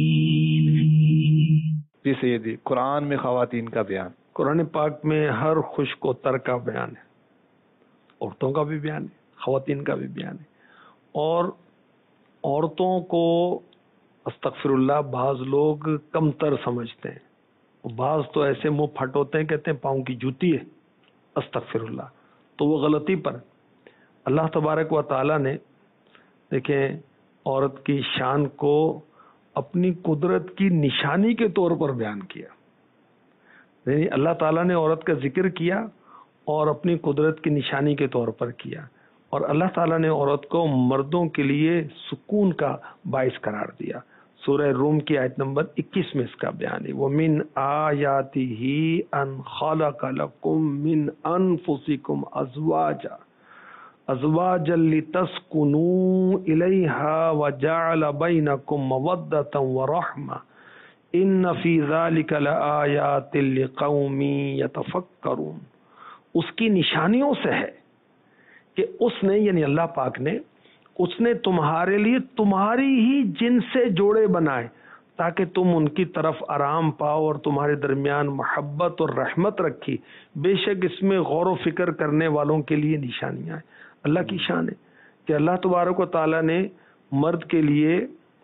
جی سیدی, قرآن میں خواتین کا بیان. قرآن پاک میں ہر خوش کو تر کا بیان ہے, عورتوں کا بھی بیان ہے, خواتین کا بھی بیان ہے. اور عورتوں کو استغفر اللہ بعض لوگ کم تر سمجھتے ہیں, بعض تو ایسے منہ پھٹ ہوتے ہیں کہتے ہیں پاؤں کی جوتی ہے, استغفر اللہ. تو وہ غلطی پر. اللہ تبارک و تعالی نے دیکھیں عورت کی شان کو اپنی قدرت کی نشانی کے طور پر بیان کیا. یعنی اللہ تعالیٰ نے عورت کا ذکر کیا اور اپنی قدرت کی نشانی کے طور پر کیا, اور اللہ تعالیٰ نے عورت کو مردوں کے لیے سکون کا باعث قرار دیا. سورہ روم کی آیت نمبر 21 میں اس کا بیان ہے. وَمِنْ آيَاتِهِ أَنْ خَلَقَ لَكُم مِّنْ أَنفُسِكُمْ أَزْوَاجًا لِتَسْكُنُوا إِلَيْهَا وَجَعَلَ بَيْنَكُم مَّوَدَّةً وَرَحْمَةً إِنَّ فِي ذَلِكَ لَآيَاتٍ لِقَوْمٍ يَتَفَكَّرُونَ. اس کی نشانیوں سے ہے کہ اس نے, یعنی اللہ پاک نے, اس نے تمہارے لیے تمہاری ہی جن سے جوڑے بنائے تاکہ تم ان کی طرف آرام پاؤ, اور تمہارے درمیان محبت اور رحمت رکھی. بے شک اس میں غور و فکر کرنے والوں کے لیے نشانیاں ہیں. اللہ کی شان ہے کہ اللہ تبارک و تعالیٰ نے مرد کے لیے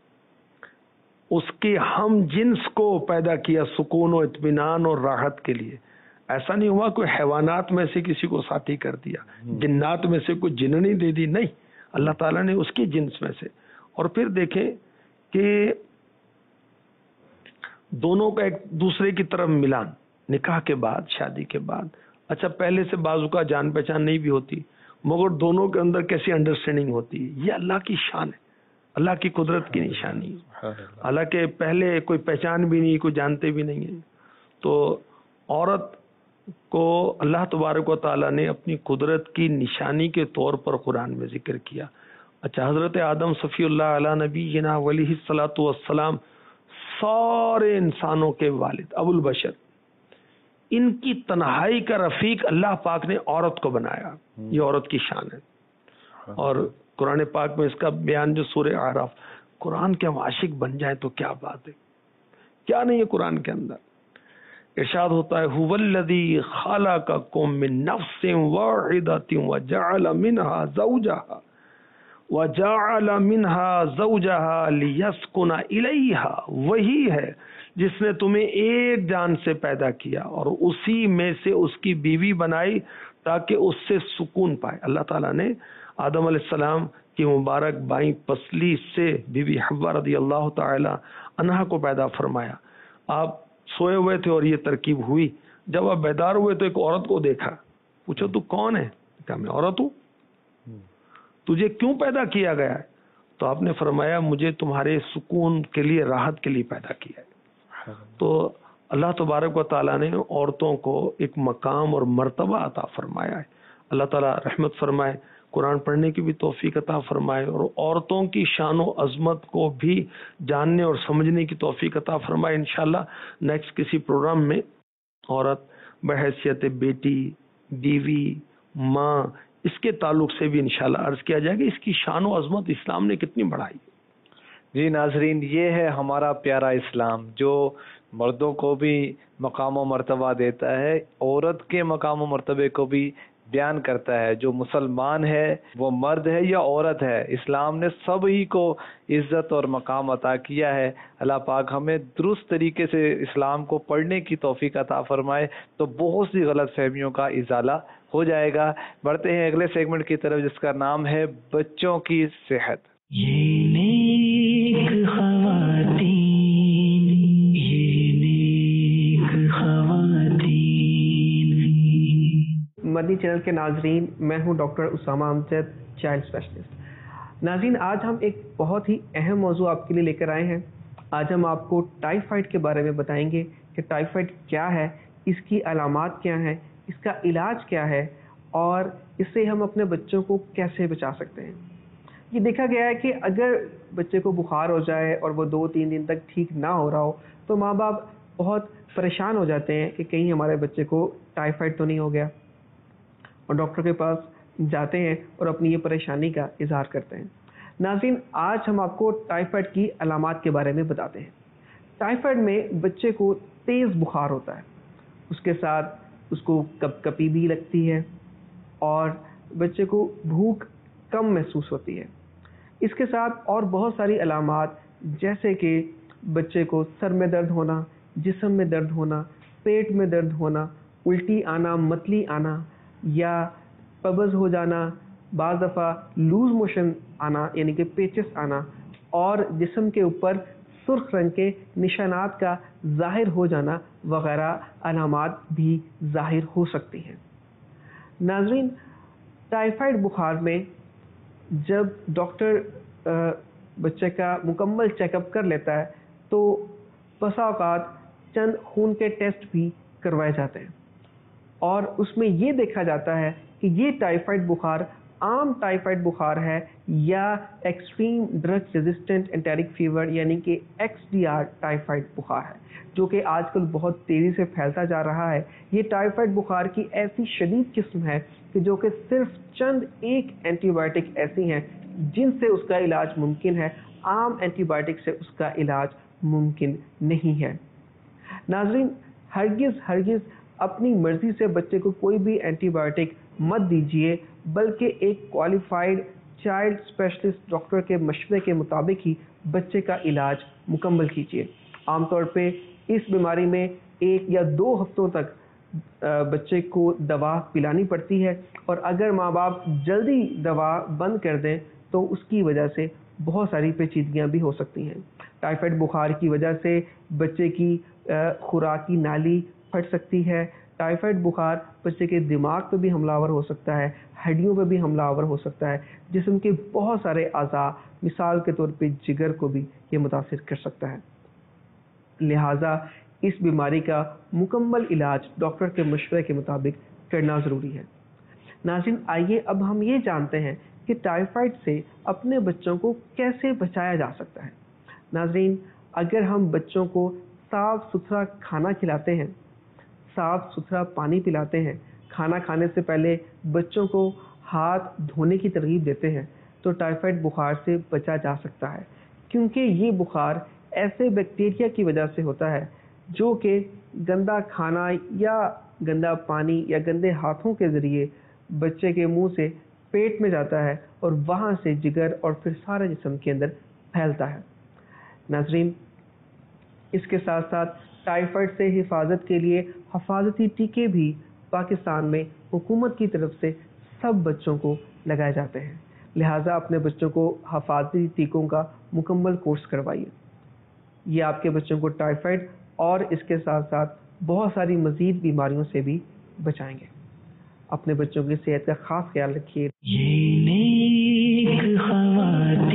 اس کے ہم جنس کو پیدا کیا سکون و اطمینان اور راحت کے لیے. ایسا نہیں ہوا کوئی حیوانات میں سے کسی کو ساتھی کر دیا, جنات میں سے کوئی جننی دے دی, نہیں, اللہ تعالیٰ نے اس کی جنس میں سے. اور پھر دیکھیں کہ دونوں کا ایک دوسرے کی طرف ملان نکاح کے بعد, شادی کے بعد. اچھا پہلے سے بازو کا جان پہچان نہیں بھی ہوتی, مگر دونوں کے اندر کیسی انڈرسٹینڈنگ ہوتی ہے, یہ اللہ کی شان ہے. اللہ کی قدرت کی نشانی. حالانکہ پہلے کوئی پہچان بھی نہیں, کوئی جانتے بھی نہیں ہیں. تو عورت کو اللہ تبارک و تعالیٰ نے اپنی قدرت کی نشانی کے طور پر قرآن میں ذکر کیا. اچھا, حضرت آدم صفی اللہ علیہ نبینا علیہ الصلوۃ والسلام سارے انسانوں کے والد ابو البشر, ان کی تنہائی کا رفیق اللہ پاک نے عورت کو بنایا. یہ عورت کی شان ہے. اور قرآن پاک میں اس کا بیان جو سورہ اعراف, قرآن کے ہم عاشق بن جائیں تو کیا بات ہے, کیا نہیں ہے قرآن کے اندر. ارشاد ہوتا ہے هو الذی خلقکم من نفس واحدۃ وجعل منها زوجها لیسکن الیہا, وہی ہے جس نے تمہیں ایک جان سے پیدا کیا اور اسی میں سے اس کی بیوی بنائی تاکہ اس سے سکون پائے. اللہ تعالیٰ نے آدم علیہ السلام کی مبارک بائیں پسلی سے بی بی حوا رضی اللہ تعالی عنہا کو پیدا فرمایا. آپ سوئے ہوئے تھے اور یہ ترکیب ہوئی. جب آپ بیدار ہوئے تو ایک عورت کو دیکھا, پوچھا تو کون ہے؟ کہا میں عورت ہوں. تجھے کیوں پیدا کیا گیا ہے؟ تو آپ نے فرمایا مجھے تمہارے سکون کے لیے, راحت کے لیے پیدا کیا ہے. تو اللہ تبارک و تعالیٰ نے عورتوں کو ایک مقام اور مرتبہ عطا فرمایا ہے. اللہ تعالیٰ رحمت فرمائے, قرآن پڑھنے کی بھی توفیق عطا فرمائے اور عورتوں کی شان و عظمت کو بھی جاننے اور سمجھنے کی توفیق عطا فرمائے. انشاءاللہ نیکسٹ کسی پروگرام میں عورت بحیثیت بیٹی, بیوی, ماں, اس کے تعلق سے بھی انشاءاللہ عرض کیا جائے گا اس کی شان و عظمت اسلام نے کتنی بڑھائی. جی ناظرین, یہ ہے ہمارا پیارا اسلام جو مردوں کو بھی مقام و مرتبہ دیتا ہے, عورت کے مقام و مرتبے کو بھی بیان کرتا ہے. جو مسلمان ہے وہ مرد ہے یا عورت ہے, اسلام نے سب ہی کو عزت اور مقام عطا کیا ہے. اللہ پاک ہمیں درست طریقے سے اسلام کو پڑھنے کی توفیق عطا فرمائے تو بہت سی غلط فہمیوں کا ازالہ ہو جائے گا. بڑھتے ہیں اگلے سیگمنٹ کی طرف جس کا نام ہے بچوں کی صحت. یہ نیک خواتین, یہ نیک خواتین. مدنی چینل کے ناظرین, میں ہوں doctor Usama Amjad, child specialist. ناظرین, آج ہم ایک بہت ہی اہم موضوع آپ کے لیے لے کر آئے ہیں. آج ہم آپ کو ٹائیفائڈ کے بارے میں بتائیں گے کہ ٹائیفائڈ کیا ہے, اس کی علامات کیا ہیں, اس کا علاج کیا ہے اور اس سے ہم اپنے بچوں کو کیسے بچا سکتے ہیں. یہ دیکھا گیا ہے کہ اگر بچے کو بخار ہو جائے اور وہ 2-3 دن تک ٹھیک نہ ہو رہا ہو تو ماں باپ بہت پریشان ہو جاتے ہیں کہ کہیں ہمارے بچے کو ٹائیفائڈ تو نہیں ہو گیا, اور ڈاکٹر کے پاس جاتے ہیں اور اپنی یہ پریشانی کا اظہار کرتے ہیں. ناظرین, آج ہم آپ کو ٹائیفائڈ کی علامات کے بارے میں بتاتے ہیں. ٹائیفائڈ میں بچے کو تیز بخار ہوتا ہے, اس کے ساتھ اس کو کپ کپی بھی لگتی ہے اور بچے کو بھوک کم محسوس ہوتی ہے. اس کے ساتھ اور بہت ساری علامات جیسے کہ بچے کو سر میں درد ہونا, جسم میں درد ہونا, پیٹ میں درد ہونا, الٹی آنا, متلی آنا یا قبض ہو جانا, بعض دفعہ لوز موشن آنا یعنی کہ پیچس آنا, اور جسم کے اوپر سرخ رنگ کے نشانات کا ظاہر ہو جانا وغیرہ علامات بھی ظاہر ہو سکتی ہیں. ناظرین, ٹائیفائڈ بخار میں جب ڈاکٹر بچے کا مکمل چیک اپ کر لیتا ہے تو بسا اوقات چند خون کے ٹیسٹ بھی کروائے جاتے ہیں اور اس میں یہ دیکھا جاتا ہے کہ یہ ٹائیفائڈ بخار عام ٹائیفائڈ بخار ہے یا extreme drug resistant enteric fever یعنی کہ XDR ٹائیفائڈ بخار ہے, جو کہ آج کل بہت تیزی سے پھیلتا جا رہا ہے. یہ ٹائیفائڈ بخار کی ایسی شدید قسم ہے کہ جو کہ صرف چند ایک اینٹی بایوٹک ایسی ہیں جن سے اس کا علاج ممکن ہے, عام اینٹی بایوٹک سے اس کا علاج ممکن نہیں ہے. ناظرین, ہرگز اپنی مرضی سے بچے کو کوئی بھی اینٹی بایوٹک مت دیجیے, بلکہ ایک کوالیفائڈ چائلڈ اسپیشلسٹ ڈاکٹر کے مشورے کے مطابق ہی بچے کا علاج مکمل کیجیے. عام طور پہ اس بیماری میں 1 یا 2 ہفتوں تک بچے کو دوا پلانی پڑتی ہے, اور اگر ماں باپ جلدی دوا بند کر دیں تو اس کی وجہ سے بہت ساری پیچیدگیاں بھی ہو سکتی ہیں. ٹائیفائڈ بخار کی وجہ سے بچے کی خوراک کی نالی پھٹ سکتی ہے, ٹائیفائڈ بخار بچے کے دماغ پہ بھی حملہ آور ہو سکتا ہے، ہڈیوں پہ بھی حملہ آور ہو سکتا ہے، جسم کے بہت سارے اعضاء مثال کے طور پہ جگر کو بھی یہ متاثر کر سکتا ہے۔ لہٰذا اس بیماری کا مکمل علاج ڈاکٹر کے مشورے کے مطابق کرنا ضروری ہے۔ ناظرین، آئیے اب ہم یہ جانتے ہیں کہ ٹائیفائڈ سے اپنے بچوں کو کیسے بچایا جا سکتا ہے۔ ناظرین، اگر ہم بچوں کو صاف ستھرا کھانا کھلاتے ہیں، صاف ستھرا پانی پلاتے ہیں، کھانا کھانے سے پہلے بچوں کو ہاتھ دھونے کی ترغیب دیتے ہیں تو ٹائیفائڈ بخار سے بچا جا سکتا ہے، کیونکہ یہ بخار ایسے بیکٹیریا کی وجہ سے ہوتا ہے جو کہ گندا کھانا یا گندا پانی یا گندے ہاتھوں کے ذریعے بچے کے منہ سے پیٹ میں جاتا ہے اور وہاں سے جگر اور پھر سارے جسم کے اندر پھیلتا ہے۔ ناظرین، اس کے ساتھ ساتھ ٹائیفائڈ سے حفاظت کے لیے حفاظتی ٹیکے بھی پاکستان میں حکومت کی طرف سے سب بچوں کو لگائے جاتے ہیں، لہٰذا اپنے بچوں کو حفاظتی ٹیکوں کا مکمل کورس کروائیے۔ یہ آپ کے بچوں کو ٹائیفائڈ اور اس کے ساتھ ساتھ بہت ساری مزید بیماریوں سے بھی بچائیں گے۔ اپنے بچوں کی صحت کا خاص خیال رکھیے۔ یہ نیک خواتین،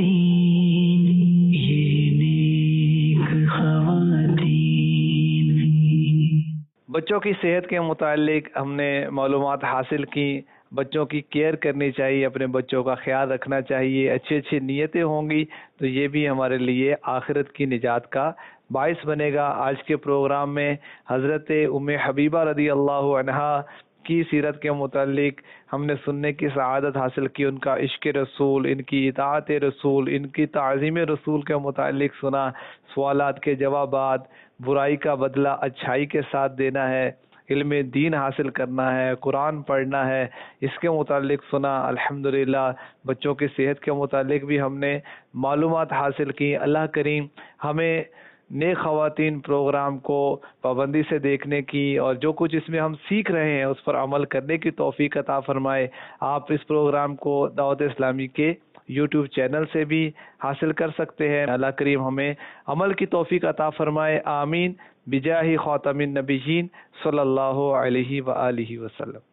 یہ نیک خواتین۔ بچوں کی صحت کے متعلق ہم نے معلومات حاصل کی۔ بچوں کی کیئر کرنی چاہیے، اپنے بچوں کا خیال رکھنا چاہیے، اچھی اچھی نیتیں ہوں گی تو یہ بھی ہمارے لیے آخرت کی نجات کا باعث بنے گا۔ آج کے پروگرام میں حضرت ام حبیبہ رضی اللہ عنہا کی سیرت کے متعلق ہم نے سننے کی سعادت حاصل کی، ان کا عشق رسول، ان کی اطاعت رسول، ان کی تعظیم رسول کے متعلق سنا، سوالات کے جوابات، برائی کا بدلہ اچھائی کے ساتھ دینا ہے، علم دین حاصل کرنا ہے، قرآن پڑھنا ہے، اس کے متعلق سنا۔ الحمدللہ بچوں کی صحت کے متعلق بھی ہم نے معلومات حاصل کی۔ اللہ کریم ہمیں نیک خواتین پروگرام کو پابندی سے دیکھنے کی اور جو کچھ اس میں ہم سیکھ رہے ہیں اس پر عمل کرنے کی توفیق عطا فرمائے۔ آپ اس پروگرام کو دعوت اسلامی کے یوٹیوب چینل سے بھی حاصل کر سکتے ہیں۔ اللہ کریم ہمیں عمل کی توفیق عطا فرمائے، آمین، بجاہ خاتم النبیین صلی اللہ علیہ وآلہ وسلم۔